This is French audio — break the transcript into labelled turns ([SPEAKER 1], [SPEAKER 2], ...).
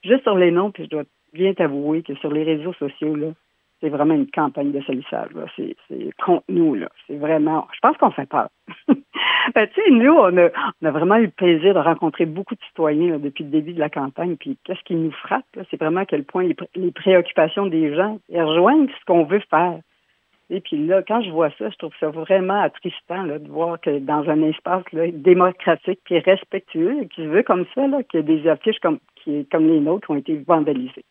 [SPEAKER 1] juste sur les noms, puis je dois bien t'avouer que sur les réseaux sociaux, là, c'est vraiment une campagne de salissage. Là. C'est contre nous, là. C'est vraiment... Je pense qu'on fait peur. Ben, tu sais, nous, on a vraiment eu le plaisir de rencontrer beaucoup de citoyens là, depuis le début de la campagne. Puis qu'est-ce qui nous frappe, là, c'est vraiment à quel point les préoccupations des gens elles rejoignent ce qu'on veut faire. Et puis là, quand je vois ça, je trouve ça vraiment attristant là, de voir que dans un espace là, démocratique et respectueux, qui se veut comme ça, là, qu'il y a des affiches comme les nôtres qui ont été vandalisées.